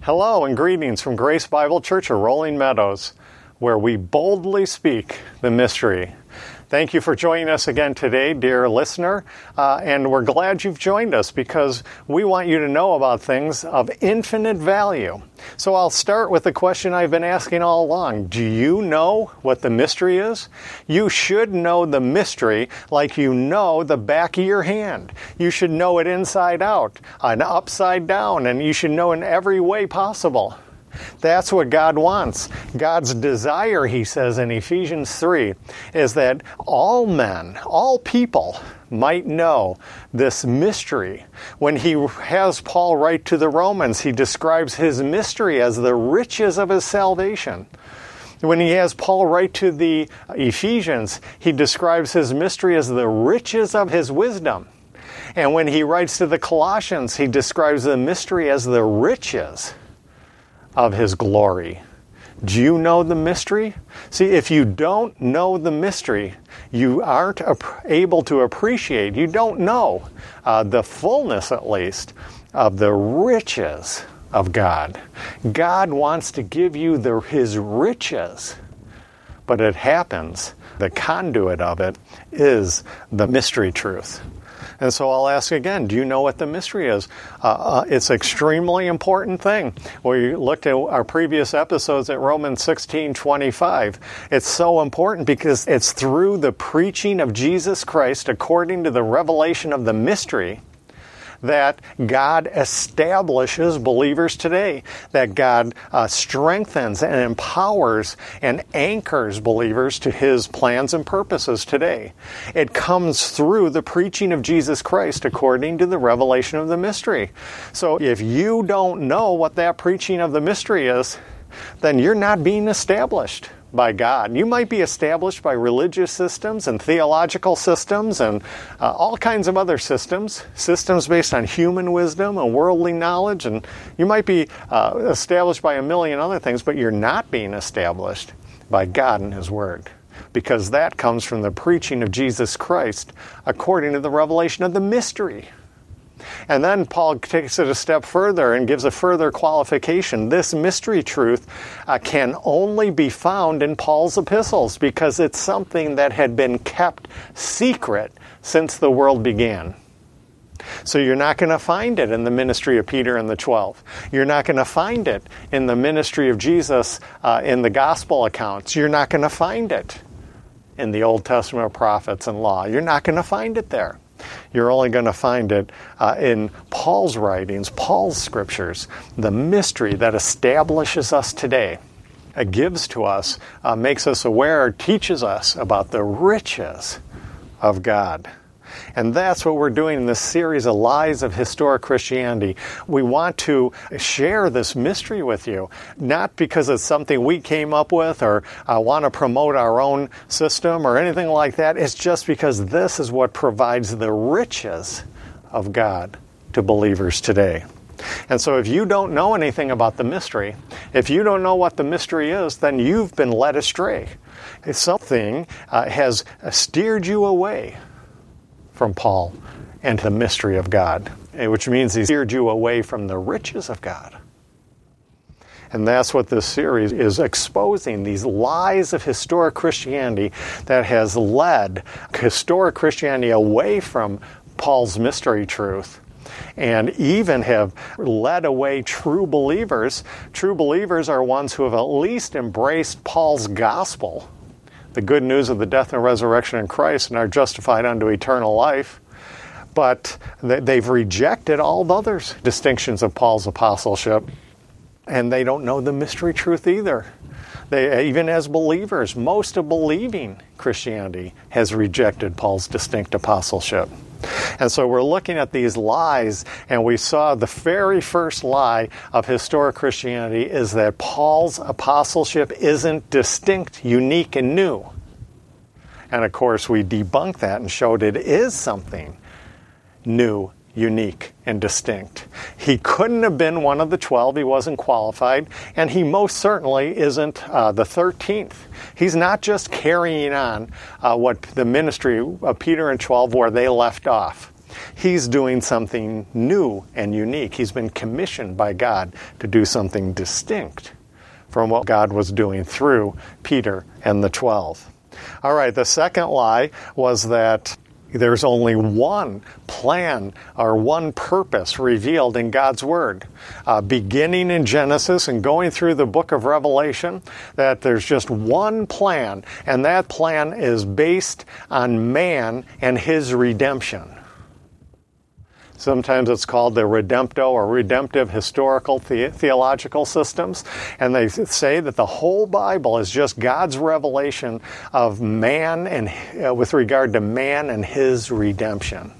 Hello and greetings from Grace Bible Church of Rolling Meadows, where we boldly speak the mystery. Thank you for joining us again today, dear listener, and we're glad you've joined us because we want you to know about things of infinite value. So I'll start with the question I've been asking all along. Do you know what the mystery is? You should know the mystery like you know the back of your hand. You should know it inside out and upside down, and you should know in every way possible. That's what God wants. God's desire, he says in Ephesians 3, is that all men, all people, might know this mystery. When he has Paul write to the Romans, he describes his mystery as the riches of his salvation. When he has Paul write to the Ephesians, he describes his mystery as the riches of his wisdom. And when he writes to the Colossians, he describes the mystery as the riches of his glory. Do you know the mystery? See, if you don't know the mystery, you aren't able to appreciate, you don't know the fullness, at least, of the riches of God. God wants to give you his riches, but it happens, the conduit of it is the mystery truth. And so I'll ask again, do you know what the mystery is? It's an extremely important thing. We looked at our previous episodes at Romans 16:25. It's so important because it's through the preaching of Jesus Christ according to the revelation of the mystery that God establishes believers today, that God strengthens and empowers and anchors believers to his plans and purposes today. It comes through the preaching of Jesus Christ according to the revelation of the mystery. So if you don't know what that preaching of the mystery is, then you're not being established by God. You might be established by religious systems and theological systems and all kinds of other systems based on human wisdom and worldly knowledge, and you might be established by a million other things, but you're not being established by God and his Word, because that comes from the preaching of Jesus Christ according to the revelation of the mystery. And then Paul takes it a step further and gives a further qualification. This mystery truth can only be found in Paul's epistles because it's something that had been kept secret since the world began. So you're not going to find it in the ministry of Peter and the 12. You're not going to find it in the ministry of Jesus in the gospel accounts. You're not going to find it in the Old Testament prophets and law. You're not going to find it there. You're only going to find it in Paul's writings, Paul's scriptures, the mystery that establishes us today, gives to us, makes us aware, teaches us about the riches of God. And that's what we're doing in this series of Lies of Historic Christianity. We want to share this mystery with you, not because it's something we came up with or want to promote our own system or anything like that. It's just because this is what provides the riches of God to believers today. And so if you don't know anything about the mystery, if you don't know what the mystery is, then you've been led astray. If something has steered you away from Paul and the mystery of God, which means he steered you away from the riches of God. And that's what this series is exposing, these lies of historic Christianity that has led historic Christianity away from Paul's mystery truth and even have led away true believers. True believers are ones who have at least embraced Paul's gospel, the good news of the death and resurrection in Christ, and are justified unto eternal life. But they've rejected all the other distinctions of Paul's apostleship, and they don't know the mystery truth either. They, even as believers, most of believing Christianity has rejected Paul's distinct apostleship. And so we're looking at these lies, and we saw the very first lie of historic Christianity is that Paul's apostleship isn't distinct, unique, and new. And of course, we debunked that and showed it is something new, unique, and distinct. He couldn't have been one of the 12. He wasn't qualified. And he most certainly isn't the 13th. He's not just carrying on what the ministry of Peter and 12 where they left off. He's doing something new and unique. He's been commissioned by God to do something distinct from what God was doing through Peter and the 12. All right, the second lie was that there's only one plan or one purpose revealed in God's Word. Beginning in Genesis and going through the book of Revelation, that there's just one plan, and that plan is based on man and his redemption. Sometimes it's called the Redempto or redemptive historical theological systems. And they say that the whole Bible is just God's revelation of man and with regard to man and his redemption.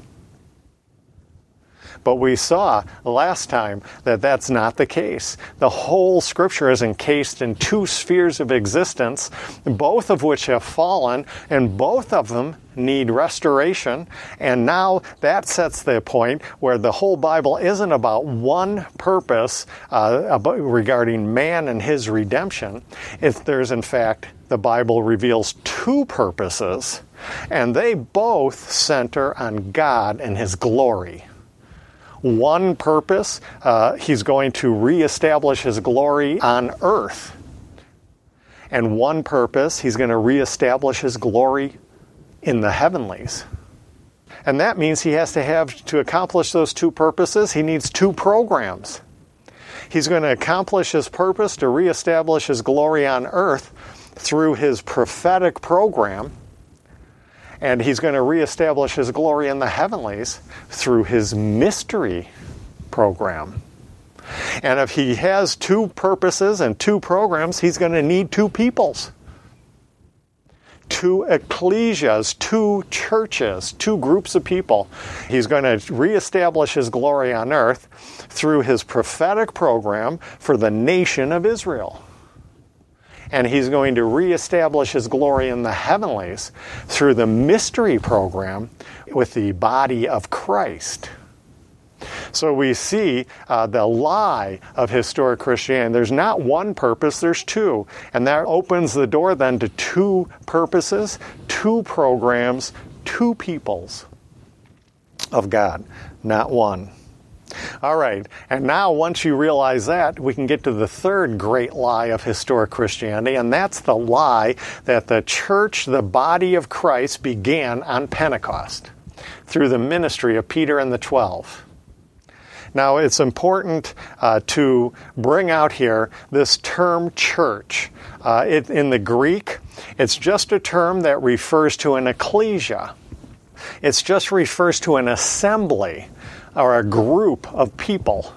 But we saw last time that that's not the case. The whole Scripture is encased in two spheres of existence, both of which have fallen, and both of them need restoration. And now that sets the point where the whole Bible isn't about one purpose regarding man and his redemption. There's, in fact, the Bible reveals two purposes, and they both center on God and his glory. One purpose, he's going to reestablish his glory on earth. And one purpose, he's going to reestablish his glory in the heavenlies. And that means he has to accomplish those two purposes, he needs two programs. He's going to accomplish his purpose to reestablish his glory on earth through his prophetic program. And he's going to reestablish his glory in the heavenlies through his mystery program. And if he has two purposes and two programs, he's going to need two peoples. Two ecclesias, two churches, two groups of people. He's going to reestablish his glory on earth through his prophetic program for the nation of Israel. And he's going to reestablish his glory in the heavenlies through the mystery program with the body of Christ. So we see the lie of historic Christianity. There's not one purpose, there's two. And that opens the door then to two purposes, two programs, two peoples of God, not one. All right, and now once you realize that, we can get to the third great lie of historic Christianity, and that's the lie that the church, the body of Christ, began on Pentecost through the ministry of Peter and the 12. Now, it's important to bring out here this term church. In the Greek, it's just a term that refers to an ecclesia. It just refers to an assembly or a group of people.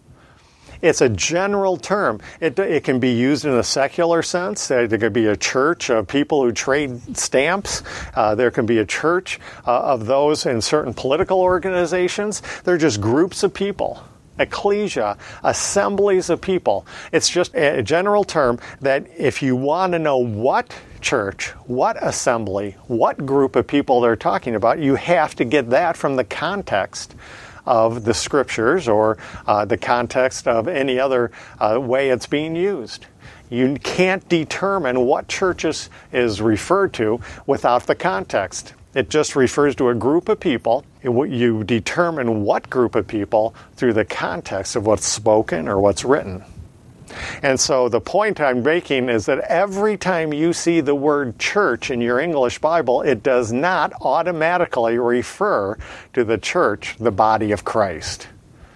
It's a general term. It can be used in a secular sense. There could be a church of people who trade stamps. There can be a church of those in certain political organizations. They're just groups of people. Ecclesia, assemblies of people. It's just a general term that if you want to know what church, what assembly, what group of people they're talking about, you have to get that from the context of the Scriptures or the context of any other way it's being used. You can't determine what church is referred to without the context. It just refers to a group of people. You determine what group of people through the context of what's spoken or what's written. And so the point I'm making is that every time you see the word church in your English Bible, it does not automatically refer to the church, the body of Christ.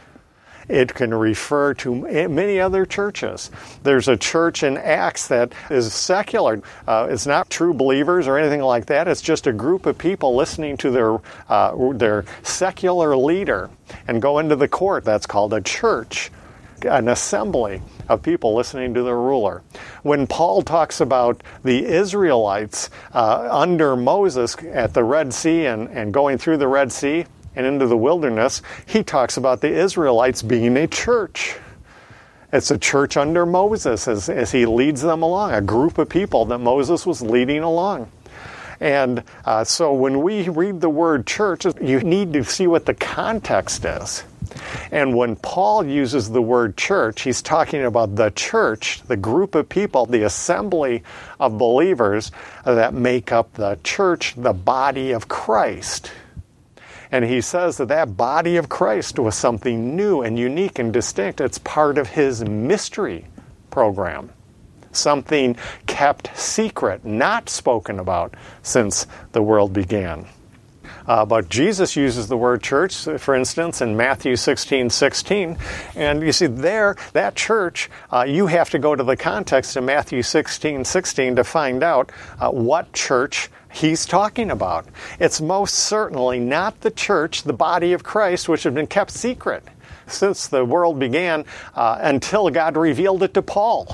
It can refer to many other churches. There's a church in Acts that is secular. It's not true believers or anything like that. It's just a group of people listening to their secular leader and go into the court. That's called a church, an assembly of people listening to their ruler. When Paul talks about the Israelites under Moses at the Red Sea and going through the Red Sea and into the wilderness, he talks about the Israelites being a church. It's a church under Moses as he leads them along, a group of people that Moses was leading along. And so when we read the word church, you need to see what the context is. And when Paul uses the word church, he's talking about the church, the group of people, the assembly of believers that make up the church, the body of Christ. And he says that that body of Christ was something new and unique and distinct. It's part of his mystery program. Something kept secret, not spoken about since the world began. But Jesus uses the word church, for instance, in Matthew 16:16. And you see there, that church, you have to go to the context of Matthew 16:16 to find out what church he's talking about. It's most certainly not the church, the body of Christ, which had been kept secret since the world began until God revealed it to Paul.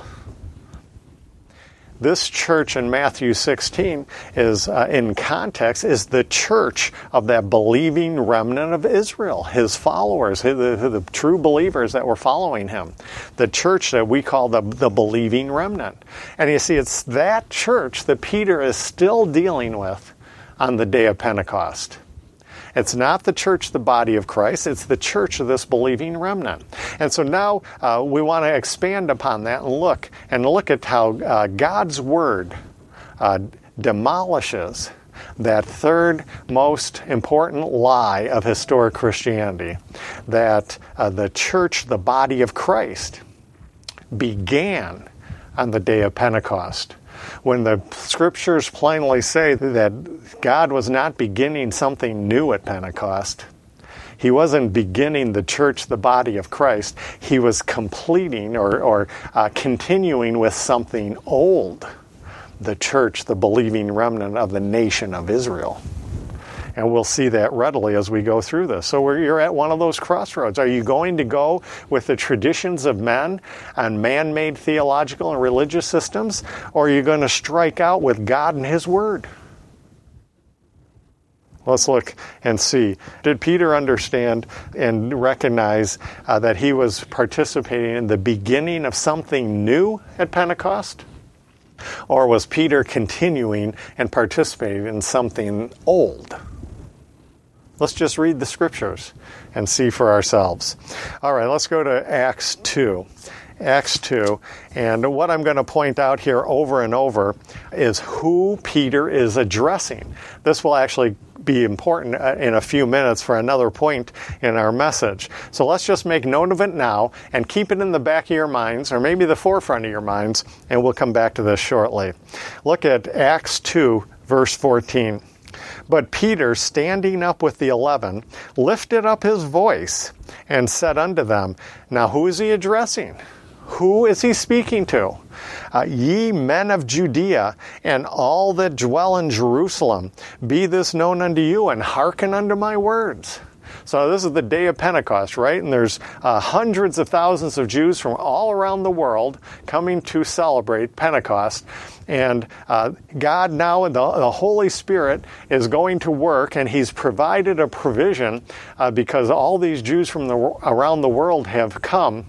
This church in Matthew 16 is, in context, is the church of that believing remnant of Israel, his followers, the true believers that were following him. The church that we call the believing remnant. And you see, it's that church that Peter is still dealing with on the day of Pentecost. It's not the church, the body of Christ. It's the church of this believing remnant. And so now we want to expand upon that and look at how God's word demolishes that third most important lie of historic Christianity, that the church, the body of Christ, began on the day of Pentecost. When the scriptures plainly say that God was not beginning something new at Pentecost, he wasn't beginning the church, the body of Christ. He was completing or continuing with something old, the church, the believing remnant of the nation of Israel. And we'll see that readily as we go through this. So you're at one of those crossroads. Are you going to go with the traditions of men and man-made theological and religious systems? Or are you going to strike out with God and his word? Let's look and see. Did Peter understand and recognize that he was participating in the beginning of something new at Pentecost? Or was Peter continuing and participating in something old? Let's just read the scriptures and see for ourselves. All right, let's go to Acts 2. Acts 2. And what I'm going to point out here over and over is who Peter is addressing. This will actually be important in a few minutes for another point in our message. So let's just make note of it now and keep it in the back of your minds, or maybe the forefront of your minds, and we'll come back to this shortly. Look at Acts 2, verse 14. But Peter, standing up with the 11, lifted up his voice and said unto them, now who is he addressing? Who is he speaking to? Ye men of Judea, and all that dwell in Jerusalem, be this known unto you, and hearken unto my words. So this is the day of Pentecost, right? And there's hundreds of thousands of Jews from all around the world coming to celebrate Pentecost. And God now, the Holy Spirit, is going to work, and he's provided a provision because all these Jews from around the world have come.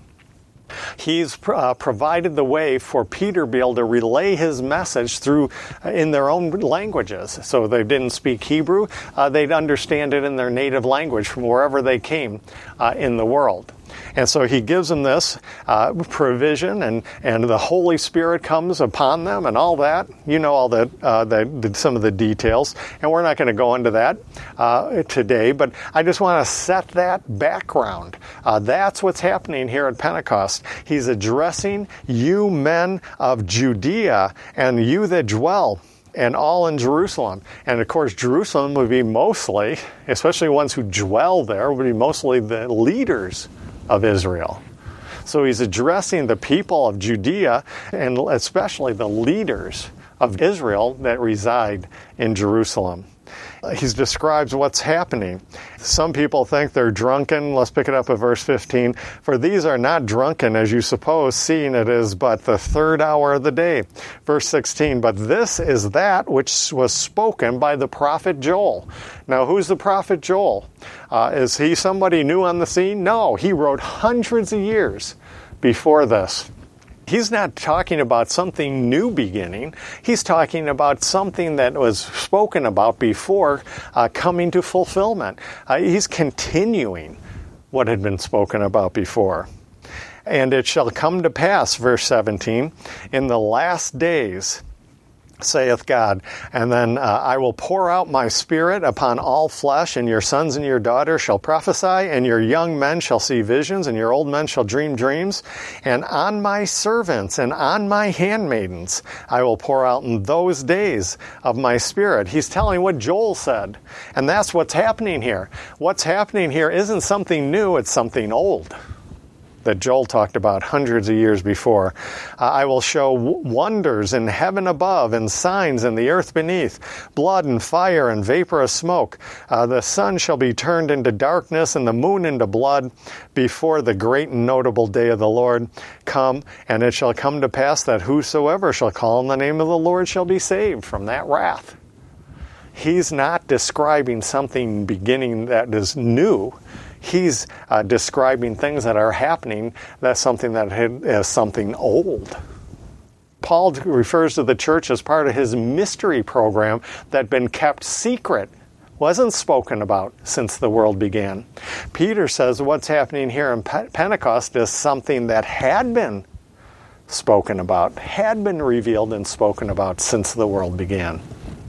He's provided the way for Peter to be able to relay his message through in their own languages. So they didn't speak Hebrew, they'd understand it in their native language from wherever they came in the world. And so he gives them this provision, and the Holy Spirit comes upon them and all that. You know all that, some of the details. And we're not going to go into that today, but I just want to set that background. That's what's happening here at Pentecost. He's addressing you men of Judea and you that dwell and all in Jerusalem. And of course, Jerusalem would be mostly, especially ones who dwell there, would be mostly the leaders of Israel. So he's addressing the people of Judea and especially the leaders of Israel that reside in Jerusalem. He describes what's happening. Some people think they're drunken. Let's pick it up at verse 15. For these are not drunken, as you suppose, seeing it is but the third hour of the day. Verse 16, but this is that which was spoken by the prophet Joel. Now, who's the prophet Joel? Is he somebody new on the scene? No, he wrote hundreds of years before this. He's not talking about something new beginning. He's talking about something that was spoken about before coming to fulfillment. He's continuing what had been spoken about before. And it shall come to pass, verse 17, in the last days saith God. And then I will pour out my Spirit upon all flesh, and your sons and your daughters shall prophesy, and your young men shall see visions, and your old men shall dream dreams. And on my servants and on my handmaidens I will pour out in those days of my Spirit. He's telling what Joel said. And that's what's happening here. What's happening here isn't something new, it's something old that Joel talked about hundreds of years before. I will show wonders in heaven above and signs in the earth beneath, blood and fire and vapor of smoke. The sun shall be turned into darkness and the moon into blood before the great and notable day of the Lord come. And it shall come to pass that whosoever shall call on the name of the Lord shall be saved from that wrath. He's not describing something beginning that is new. He's describing things that are happening. That's something that is something old. Paul refers to the church as part of his mystery program that had been kept secret, wasn't spoken about since the world began. Peter says what's happening here in Pentecost is something that had been spoken about, had been revealed and spoken about since the world began.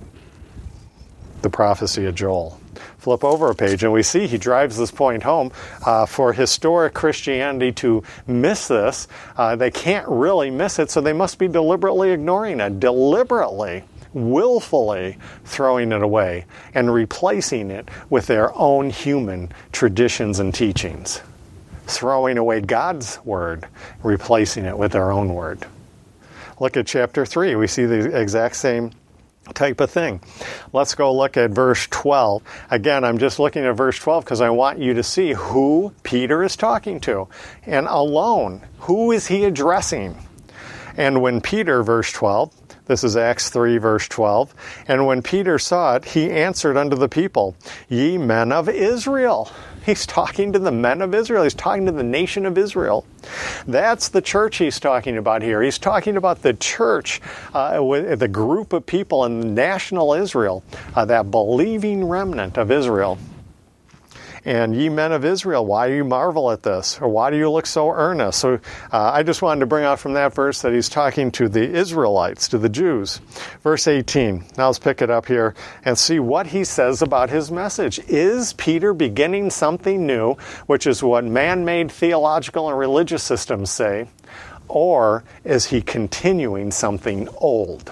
The prophecy of Joel. Flip over a page and we see he drives this point home. For historic Christianity to miss this, they can't really miss it, so they must be deliberately ignoring it, deliberately, willfully throwing it away and replacing it with their own human traditions and teachings. Throwing away God's word, replacing it with their own word. Look at chapter 3. We see the exact same type of thing. Let's go look at verse 12. Again, I'm just looking at verse 12 because I want you to see who Peter is talking to. And alone, who is he addressing? And when Peter, verse 12, this is Acts 3, verse 12, and when Peter saw it, he answered unto the people, Ye men of Israel. He's talking to the men of Israel. He's talking to the nation of Israel. That's the church he's talking about here. He's talking about the church, the group of people in national Israel, that believing remnant of Israel. And ye men of Israel, why do you marvel at this? Or why do you look so earnest? So I just wanted to bring out from that verse that he's talking to the Israelites, to the Jews. Verse 18. Now let's pick it up here and see what he says about his message. Is Peter beginning something new, which is what man-made theological and religious systems say, or is he continuing something old?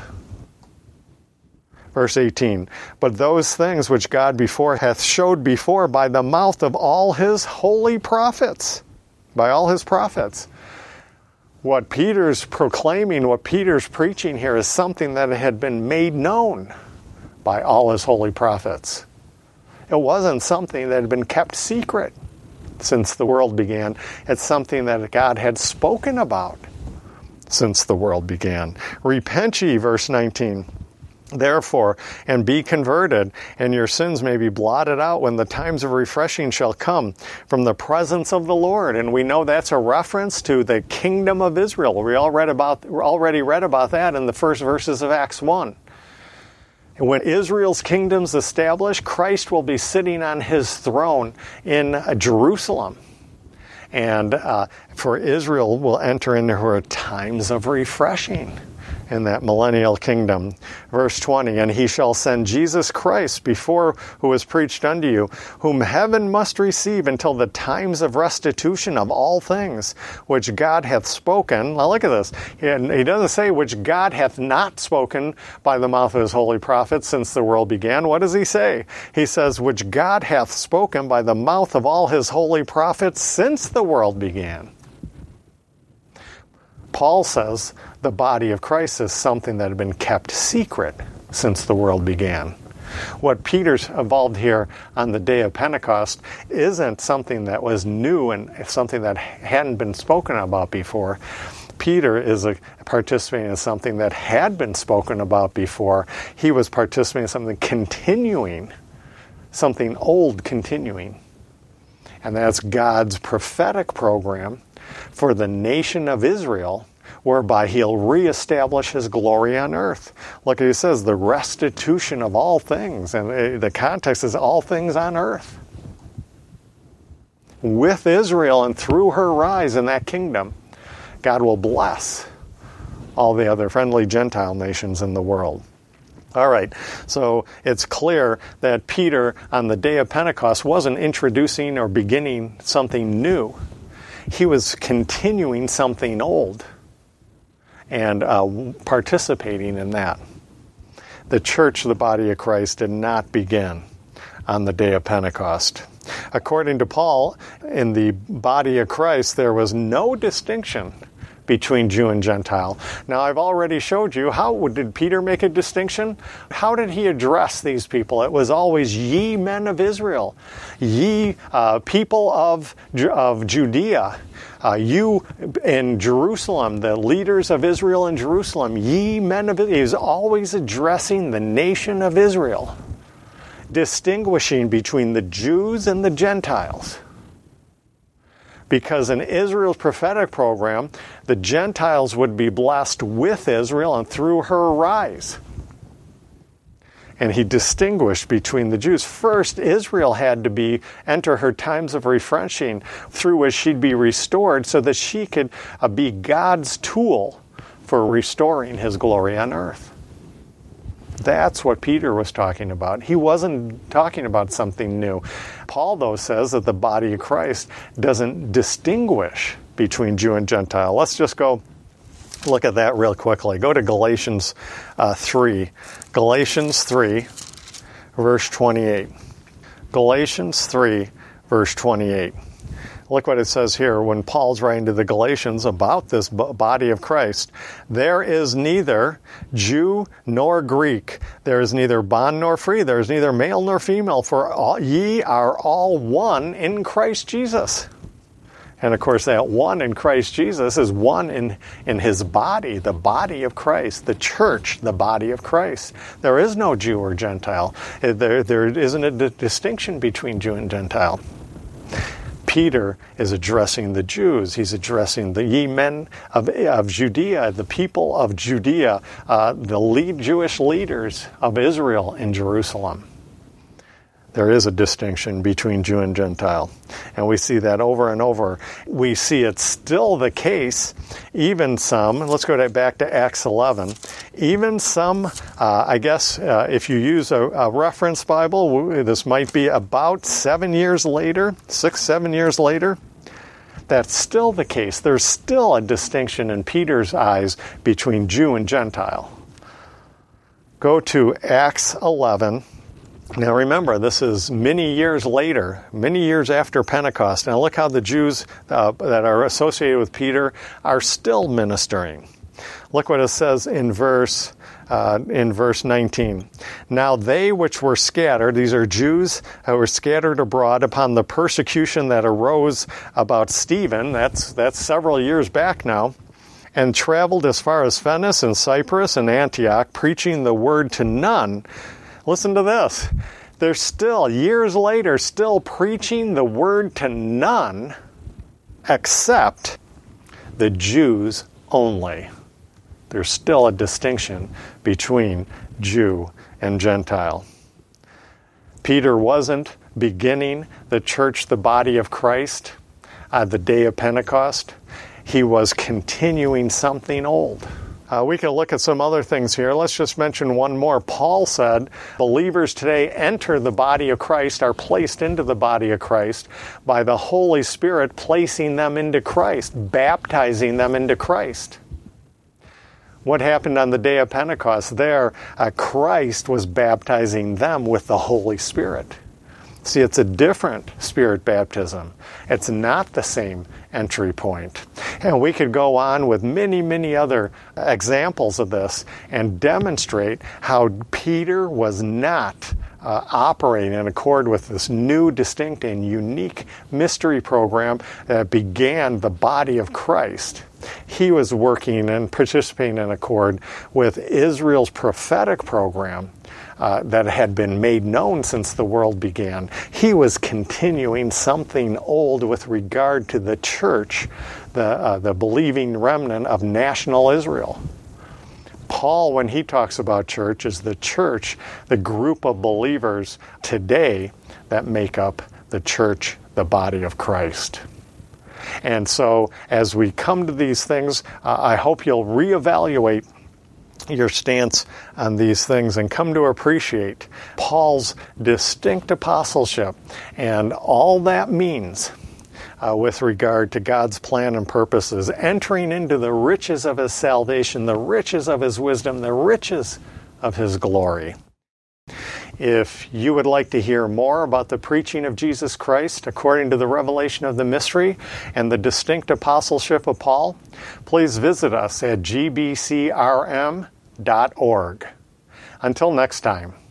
Verse 18, but those things which God before hath showed before by the mouth of all his holy prophets, by all his prophets. What Peter's proclaiming, what Peter's preaching here is something that had been made known by all his holy prophets. It wasn't something that had been kept secret since the world began. It's something that God had spoken about since the world began. Repent ye, verse 19. Therefore, and be converted, and your sins may be blotted out when the times of refreshing shall come from the presence of the Lord. And we know that's a reference to the kingdom of Israel. We already read about that in the first verses of Acts 1. And when Israel's kingdom's established, Christ will be sitting on his throne in Jerusalem. And for Israel will enter into her times of refreshing in that millennial kingdom. Verse 20, and he shall send Jesus Christ before who is preached unto you, whom heaven must receive until the times of restitution of all things, which God hath spoken. Now look at this. He doesn't say which God hath not spoken by the mouth of his holy prophets since the world began. What does he say? He says, which God hath spoken by the mouth of all his holy prophets since the world began. Paul says the body of Christ is something that had been kept secret since the world began. What Peter's involved here on the day of Pentecost isn't something that was new and something that hadn't been spoken about before. Peter is participating in something that had been spoken about before. He was participating in something continuing, something old continuing. And that's God's prophetic program for the nation of Israel, whereby he'll reestablish his glory on earth. Look, he says the restitution of all things, and the context is all things on earth. With Israel and through her rise in that kingdom, God will bless all the other friendly Gentile nations in the world. All right, so it's clear that Peter on the day of Pentecost wasn't introducing or beginning something new. He was continuing something old and participating in that. The church, the body of Christ, did not begin on the day of Pentecost. According to Paul, in the body of Christ, there was no distinction between Jew and Gentile. Now, I've already showed you how did Peter make a distinction? How did he address these people? It was always, ye men of Israel, ye people of Judea, you in Jerusalem, the leaders of Israel in Jerusalem, ye men of Israel. He was always addressing the nation of Israel, distinguishing between the Jews and the Gentiles. Because in Israel's prophetic program, the Gentiles would be blessed with Israel and through her rise. And he distinguished between the Jews. First, Israel had to enter her times of refreshing through which she'd be restored so that she could be God's tool for restoring his glory on earth. That's what Peter was talking about. He wasn't talking about something new. Paul, though, says that the body of Christ doesn't distinguish between Jew and Gentile. Let's just go look at that real quickly. Go to Galatians 3. Galatians 3, verse 28. Galatians 3, verse 28. Look what it says here when Paul's writing to the Galatians about this body of Christ. There is neither Jew nor Greek. There is neither bond nor free. There is neither male nor female. For ye are all one in Christ Jesus. And of course, that one in Christ Jesus is one in his body, the body of Christ, the church, the body of Christ. There is no Jew or Gentile. There isn't a distinction between Jew and Gentile. Peter is addressing the Jews. He's addressing the ye men of Judea, the people of Judea, the Jewish leaders of Israel in Jerusalem. There is a distinction between Jew and Gentile. And we see that over and over. We see it's still the case, even some, let's go back to Acts 11, even some, if you use a reference Bible, this might be about 7 years later, 6-7 years later. That's still the case. There's still a distinction in Peter's eyes between Jew and Gentile. Go to Acts 11. Now remember, this is many years later, many years after Pentecost. Now look how the Jews that are associated with Peter are still ministering. Look what it says in verse 19. Now they which were scattered, these are Jews who were scattered abroad upon the persecution that arose about Stephen, that's several years back now, and traveled as far as Phoenice and Cyprus and Antioch, preaching the word to none. Listen to this. They're still, years later, still preaching the word to none except the Jews only. There's still a distinction between Jew and Gentile. Peter wasn't beginning the church, the body of Christ, on the day of Pentecost. He was continuing something old. We can look at some other things here. Let's just mention one more. Paul said, believers today enter the body of Christ, are placed into the body of Christ by the Holy Spirit placing them into Christ, baptizing them into Christ. What happened on the day of Pentecost? There, Christ was baptizing them with the Holy Spirit. See, it's a different Spirit baptism. It's not the same entry point. And we could go on with many, many other examples of this and demonstrate how Peter was not operating in accord with this new, distinct, and unique mystery program that began the body of Christ. He was working and participating in accord with Israel's prophetic program that had been made known since the world began. He was continuing something old with regard to the church, the believing remnant of national Israel. Paul, when he talks about church, is the church, the group of believers today that make up the church, the body of Christ. And so as we come to these things, I hope you'll reevaluate your stance on these things and come to appreciate Paul's distinct apostleship and all that means with regard to God's plan and purposes, entering into the riches of his salvation, the riches of his wisdom, the riches of his glory. If you would like to hear more about the preaching of Jesus Christ according to the revelation of the mystery and the distinct apostleship of Paul, please visit us at gbcrm.org. Until next time.